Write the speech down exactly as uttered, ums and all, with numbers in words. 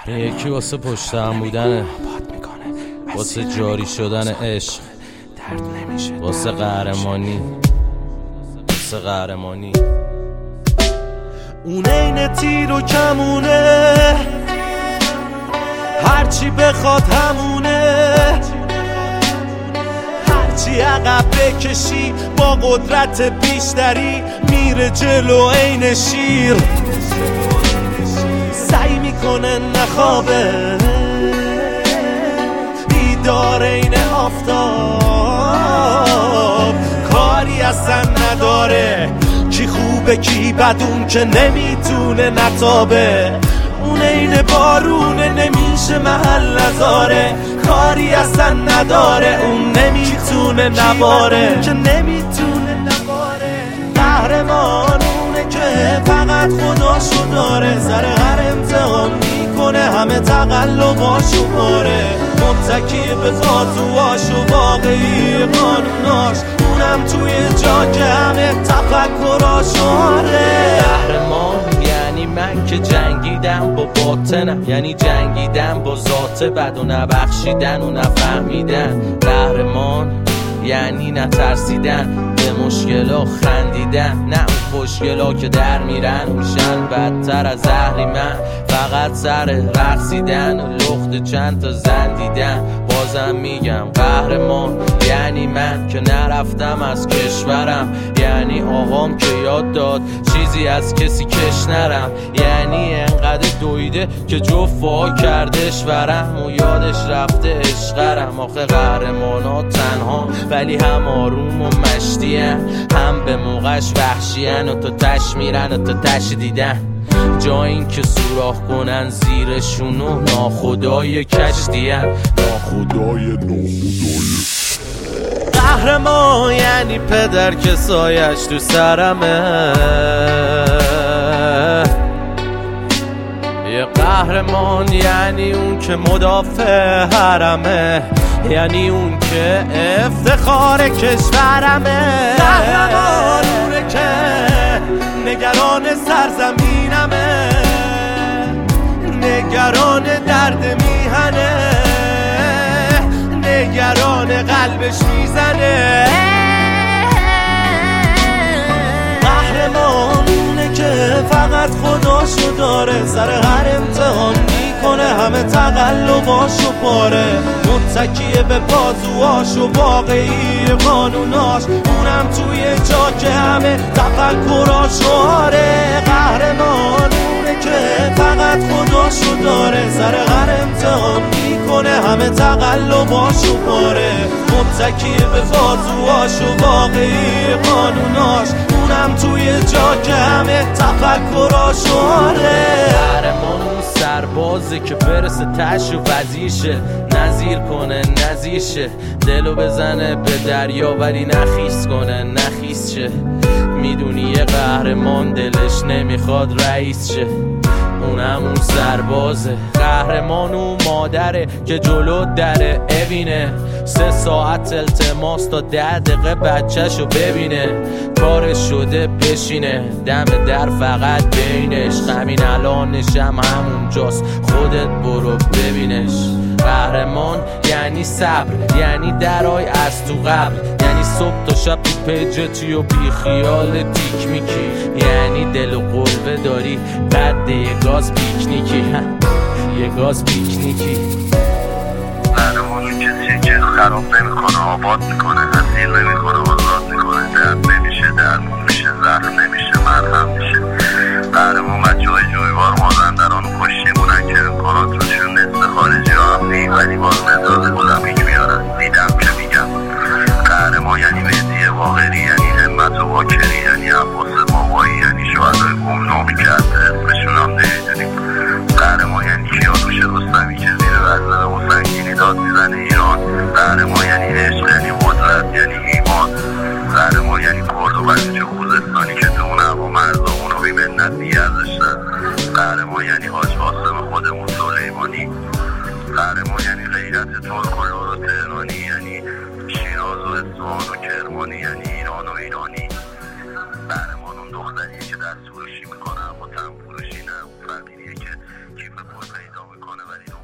یکی واسه پشت هم بودنه، واسه جاری شدن عشق، واسه قهرمانی، واسه قهرمانی. اون این تیر و کمونه، هرچی بخواد همونه، هرچی عقب بکشی با قدرت بیشتری میره جلو این شیر. سعی میکنه نخوابه، بیدار این آفتاب، کاری اصلا نداره کی خوبه کی بد، اون که نمیتونه نتابه. اون این بارونه نمیشه محل نذاره، کاری اصلا نداره اون نمیتونه نباره، که نمیتونه نباره. قهرمان اونه که فقط خداشو داره، سر هر امتحان میکنه همه تقلباشو باره، متکی به بازوهاش و واقعی قانوناش، اونم توی جا که همه تفکراشو آره. قهرمان یعنی من که جنگیدم با باطنم، یعنی جنگیدم با ذات بد و نبخشیدن و نفهمیدن. قهرمان یعنی نترسیدن، به مشکلا خندیدن، نه اون خوشگلا که در میرن میشن بدتر از اهریمن. فقط سر رقصیدن و لخت چند تا زن دیدن. بازم میگم قهرمان یعنی من که نرفتم از کشورم، یعنی آقام که یاد داد چیزی از کسی کش نرم، یعنی انقدر دویده که جفا کردش ورم و یادش رفته عشقرم. آخه قهرمانا تنها ولی هم آروم و مشتیان، هم به موقعش وحشیان و تو تش میرن و تو تش دیدن، جا این که سوراخ کنن زیرشونو ناخدای کشتیان، ناخدای ناخدای. قهرمان یعنی پدر که سایش تو سرمه، یه قهرمان یعنی اون که مدافع حرمه، یعنی اون که افتخار کشورمه. قهرمان اونه که نگران سرزمینمه، نگران درد میهنه، نگران قلبش میزنه. قهرمان اونه که فقط خداشو داره، سر هر امتحان میکنه همه تقلباشو پاره، متکیه به بازوهاش و واقعی قانوناش، اونم توی جا که همه تفکراشو آره. قهرمان اونه که فقط خداشو داره، سر هر امتحان میکنه همه تقلباشو پاره، متکیه به بازوهاش و واقعی قانوناش، اونم توی جا که همه تفکراشو آره. قهرمان اون سربازه که برسه تش و وزیشه، نظیر کنه نزیشه، دلو بزنه به دریا ولی نخیس کنه نخیس شه. میدونی یه قهرمان دلش نمیخواد رئیس شه، اونم اون سربازه. قهرمان اون مادره که جلو دره ببینه، سه ساعت التماس تا ده دقیقه بچه‌شو ببینه، کارش شده بشینه دم در فقط بینش، همین الانشم همونجاست خودت برو ببینش. قهرمان یعنی صبر، یعنی درای از تو قبل، یعنی صبح تا شب تو پیجتی و بی خیال تیک میکی، یعنی دل و قلبه داری قد یه گاز پیکنیکی، یه گاز پیکنیکی. قهرمان کسی که خراب نمیکنه آباد میکنه، اسیر نمیکنه آزاد میکنه، درد نمیشه درمون میشه، زهر نمیشه مرهم میشه. قهرمان بچه های جویبار مازندران و کشتیمونن که امکاناتشون نصف خارجی ها هم نیم، ولی باز مزاز گلمیک میارن دیدم که میگم. قهرمان یعنی مهدی واقعی، یعنی همت و واکری، یعنی عباس بابایی، یعنی شهدای گمنامی که حتی اسمشون هم نمیدونیم. قهرمان یعنی کیانوش رستمی که زیر وزن و سنگینی داد میزنه ایران. قهرمان یعنی عشق، یعنی قدرت، یعنی ایمان. قهرمان یعنی کرد و بلوچ خوزستانی که تو اون هوا مرزامون رو بیمنت نیاز داشتن. قهرمان یعنی حاج قاسم خودمون سلیمانی. قهرمان یعنی غیرت ترک و لور و تهرانی، یعنی شیراز و اصفهان و کرمانی، یعنی ایران و ایرانی. قهرمان اون دختریه که دست فروشی میکنه اما تن فروشی نه، اون فقیریه که کیف پول پیدا میکنه میکنه ولی